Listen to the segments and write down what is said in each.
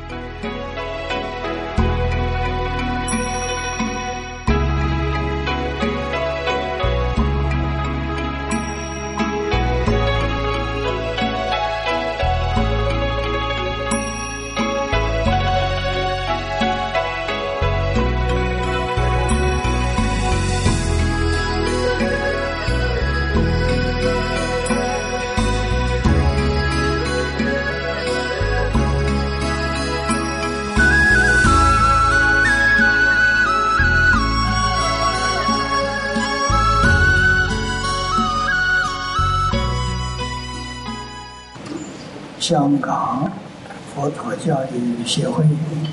香港佛陀教育协会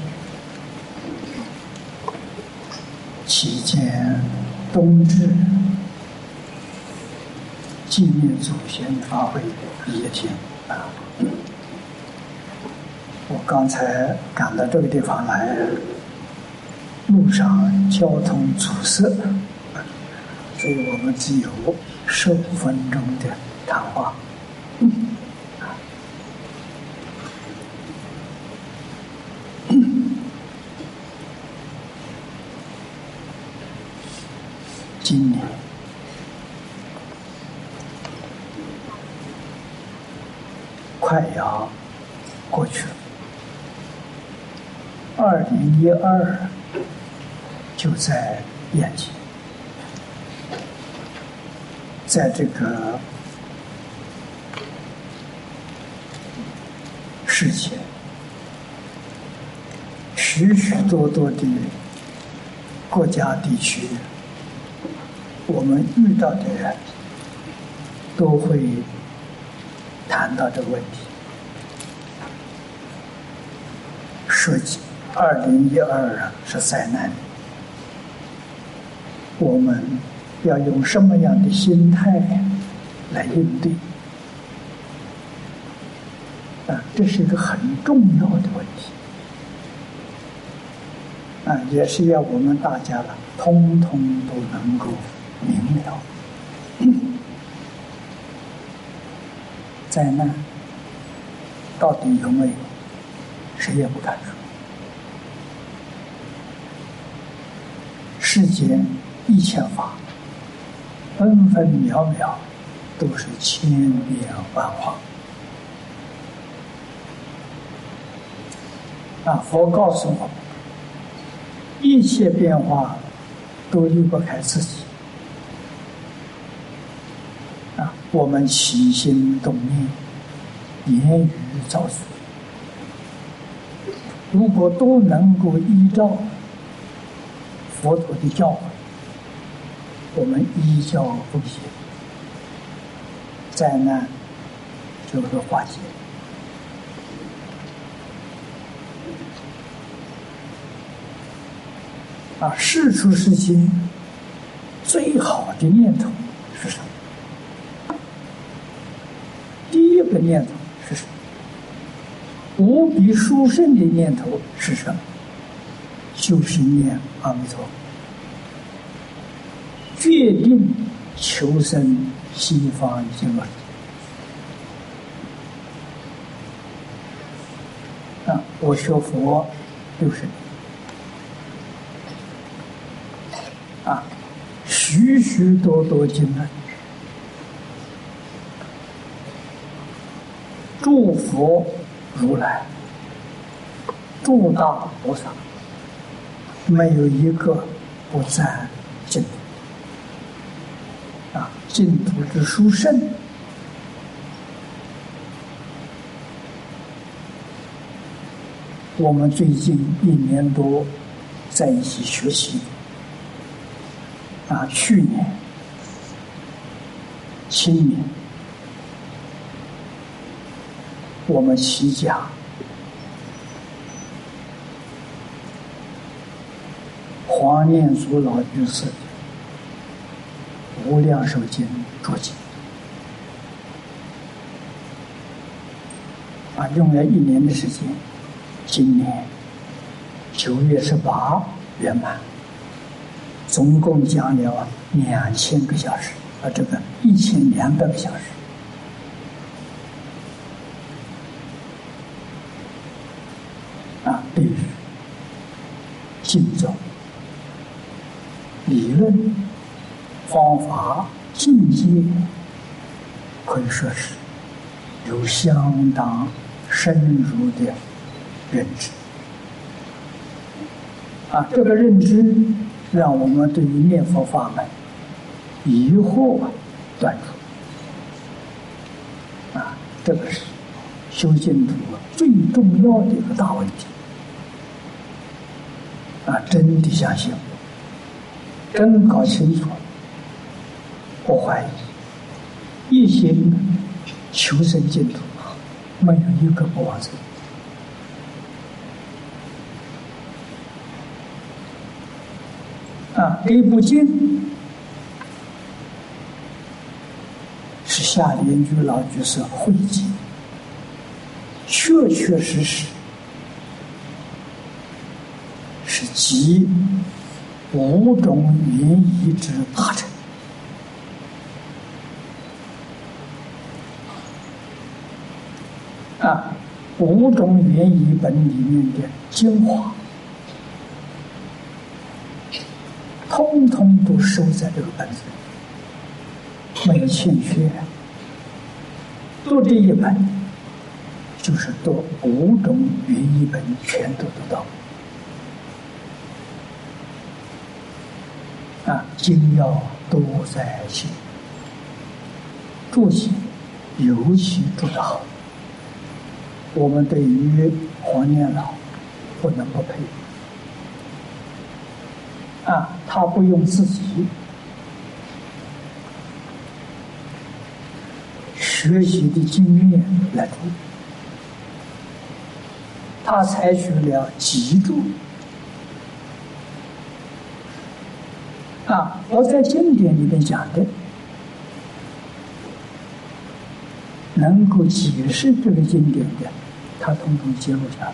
期间冬至纪念祖先法会一天我刚才赶到这个地方来，路上交通阻塞，所以我们只有15分钟的谈话。今年快要过去了，2012就在眼前。在这个世界，许许多多的国家地区，我们遇到的人都会谈到这个问题，涉及2012是灾难，我们要用什么样的心态来应对？这是一个很重要的问题，也是要我们大家通通都能够明了。灾难到底有没有，谁也不敢说。世间一切法，分分秒秒都是千变万化。佛告诉我们，一切变化都离不开自己。我们起心动念，言语造作，如果都能够依照佛陀的教诲，我们依教奉行，灾难就会化解。世出世间最好的念头是什么？第一个念头是什么？无比殊胜的念头是什么？就是念阿弥陀佛，决定求生西方极乐世界。我学佛60年，许许多多经论，诸佛如来、诸大菩萨，没有一个不赞净土。净土之殊胜，我们最近1年多在一起学习。去年、今年，我们齐家黄念祖老居士无量寿经注解，用了1年的时间，今年9月18圆满。总共讲了2000个小时，这个1200个小时。 对于经咒、理论、方法、境界，可以说是有相当深入的认知。这个认知让我们对于念佛法门疑惑断除。这个是修净土最重要的一个大问题。真的相信，真搞清楚，不怀疑，一心求生净土，没有一个不往生。这部经是夏莲居老居士汇集，确确实实是集5种原疑之大成。5种原疑本里面的精华，通通都收在这个本子里，没有欠缺。读这一本，就是读5种原疑本，全都读到。精要都在心，注解尤其注得好。我们对于黄念老不能不佩服。他不用自己学习的经验来注，他采取了集注。我在经典里面讲的，能够解释这个经典的，他统统记录下来，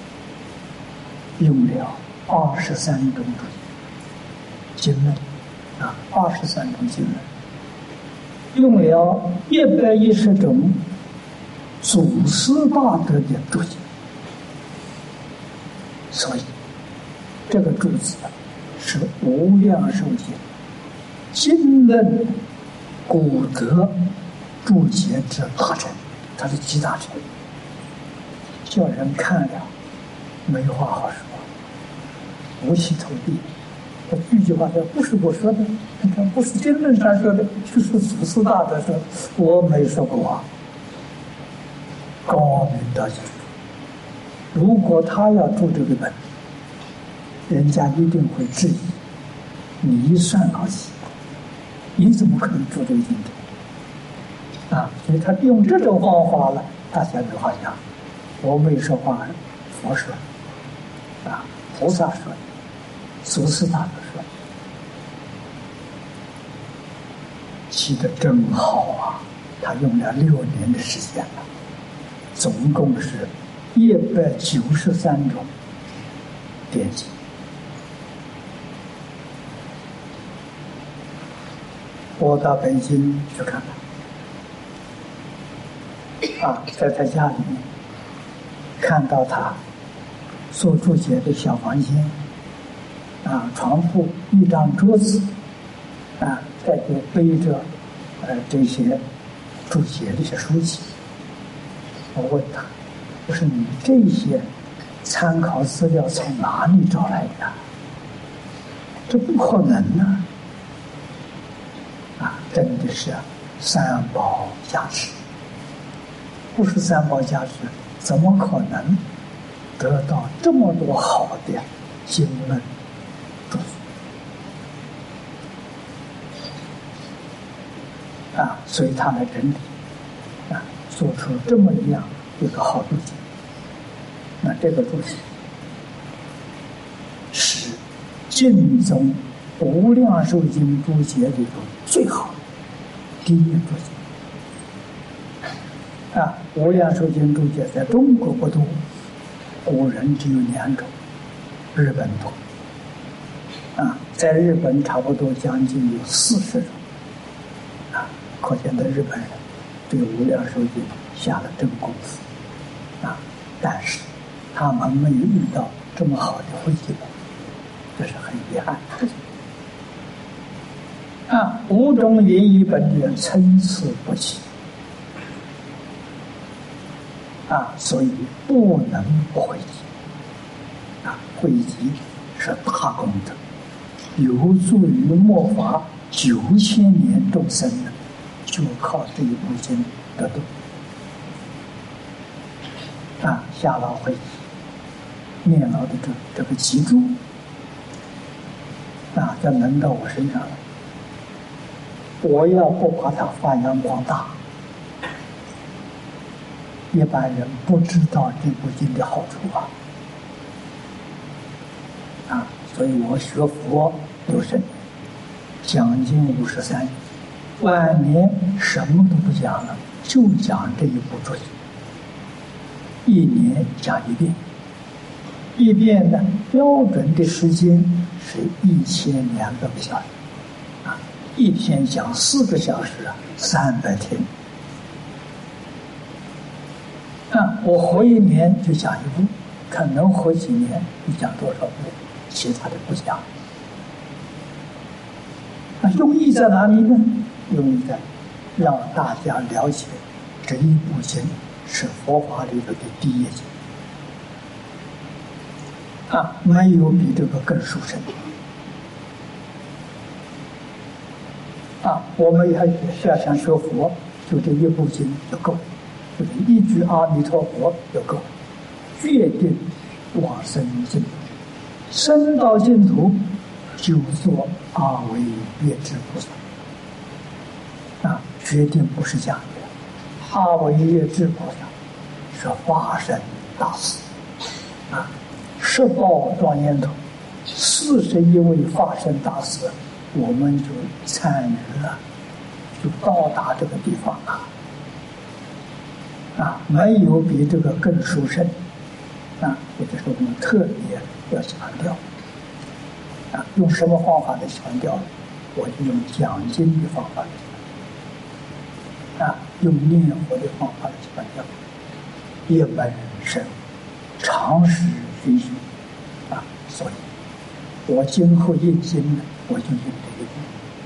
用了23种经论，23种经论，用了110种祖师大德的注解，所以这个注字是无量寿经经论古德注解之大成，它是集大成，叫人看了没话好说，五体投地。这句话说不是我说的，你看不是经论上说的，就是祖师大德说，我没说过话。高明的记住，如果他要注这个本，人家一定会质疑，你一算老几，你怎么可能注这个经典？所以他用这种方法了，大家没话讲。我没说话，佛说的，菩萨说的，祖师大德说的，记得真好。他用了6年的时间了，总共是193种典籍。我到北京去看他，在他家里面看到他所注解的小房间，床铺一张桌子，再就背着这些注解的一些书籍。我问他，我说你这些参考资料从哪里找来的？这不可能呢！真的是三宝加持，不是三宝加持，怎么可能得到这么多好的经论注解？所以他来整理，做出这么一个好注解。那这个注解是净宗无量寿经注解里头最好的第一注解。无量寿经注解在中国不多，古人只有2种，日本多。在日本差不多将近有40种。可见的日本人对无量寿经下了真功夫。但是他们没有遇到这么好的慧集本，这是很遗憾的。五种言语本的参差不齐所以不能不汇集汇集是大功德，有助于末法9000年众生的，就靠这一部经得度下牢汇集，念牢的这个集注就轮到我身上了。我要不把它发扬光大，一般人不知道这部经的好处所以我学佛60年，讲经53年，晚年什么都不讲了，就讲这一部注解，一年讲一遍，一遍呢标准的时间是1200个小时一天讲4个小时300天我活1年就讲一部，看能活几年就讲多少部，其他的不讲。用意在哪里呢？用意在让大家了解这一部经是佛法里头的第一经没有比这个更殊胜我们要想学佛，就这一部经就够，就一句阿弥陀佛就够，决定往生净土，生到净土就做阿惟越致菩萨决定不是假的。阿惟越致菩萨是化身大士十报庄严土41位化身大士，我们就参与了，就到达这个地方没有比这个更殊胜也就是我们特别要强调用什么方法来强调？我就用讲经的方法来强调用念佛的方法来强调，一门深，长时熏修所以我今后印经呢，我就印这一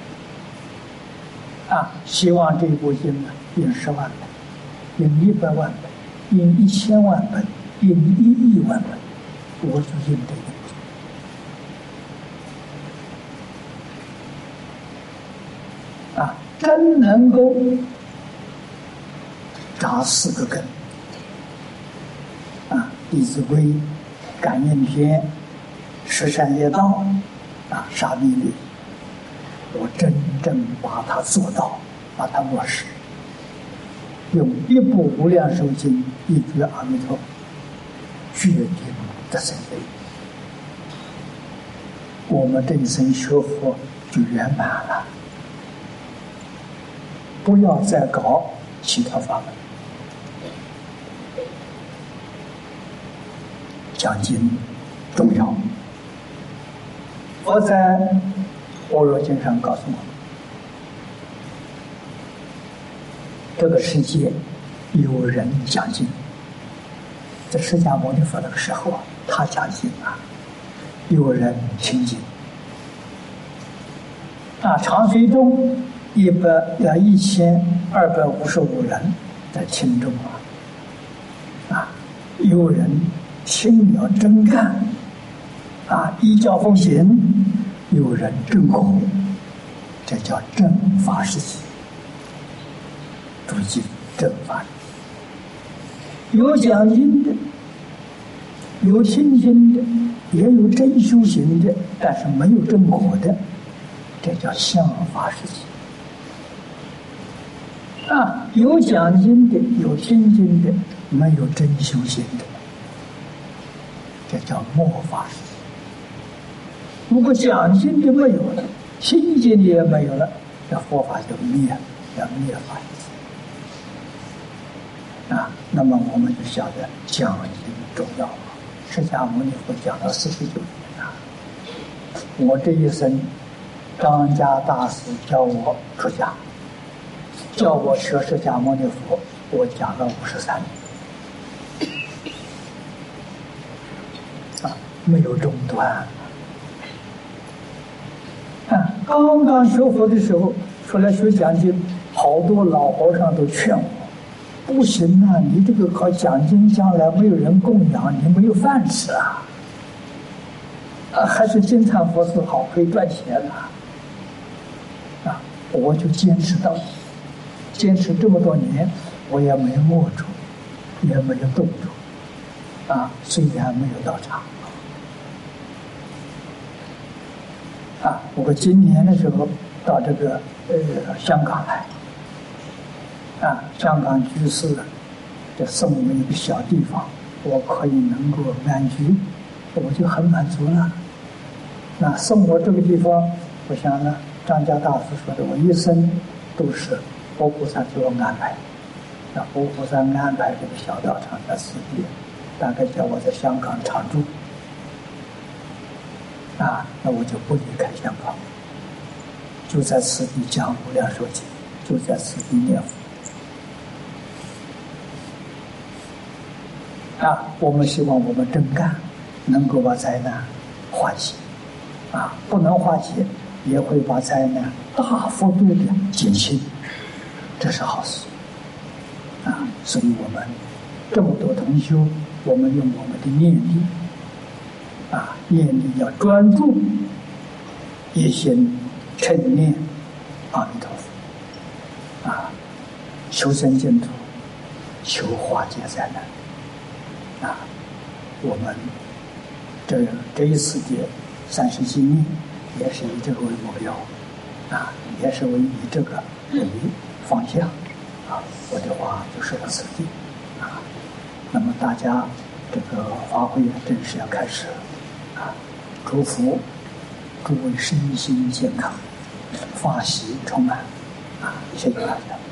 部希望这一部经呢印10万本，印100万本，印1000万本，印1亿万本，我就印这一部。真能够扎4个根弟子规、感应篇、十善业道沙弥律，我真正把它做到，把它落实，用一部无量寿经，一句阿弥陀，决定得生非。我们这一生学佛就圆满了，不要再搞其他法门。讲经重要，佛在《般若经》上告诉我们，这个世界有人讲经，在释迦牟尼佛那个时候他讲经有人听经长随中1255人在听中有人听了真干依教奉行，有人正果，这叫正法时期。注记正法，有讲经的，有听经的，也有真修行的，但是没有正果的，这叫相法时期。有讲经的，有听经的，没有真修行的，这叫末法时期。如果讲经的没有了，听经的也没有了，这佛法就灭了，叫灭法时期。那么我们就晓得讲经重要。释迦牟尼佛讲了49年我这一生，张家大师教我出家，叫我学释迦牟尼佛，我讲了53年。 没有中断。刚刚学佛的时候，出来学讲经，好多老和尚都劝我，不行啊，你这个靠讲经，将来没有人供养，你没有饭吃啊！还是金蝉佛寺好，可以赚钱的。我就坚持到底，坚持这么多年，我也没有摸住，也没有动住，虽然没有到场。不过今年的时候到这个香港来，香港居士就送我一个小地方，我可以能够安居，我就很满足了。那送我这个地方，我想呢，张家大师说的，我一生都是佛菩萨给我安排。那佛菩萨安排这个小道场在四地，大概叫我在香港常住。那我就不离开香港，就在此地讲无量寿经，就在此地念佛。我们希望我们真干能够把灾难化解，不能化解，也会把灾难大幅度的减轻，这是好事。所以我们这么多同修，我们用我们的念力。念力要专注，一心称念阿弥陀佛，求生净土，求化解灾难。我们这一次的37念也是以这个为目标，也是以这个为方向。我的话就说到此地。那么大家这个法会正式要开始了。祝福诸位身心健康，法喜充满。谢谢大家。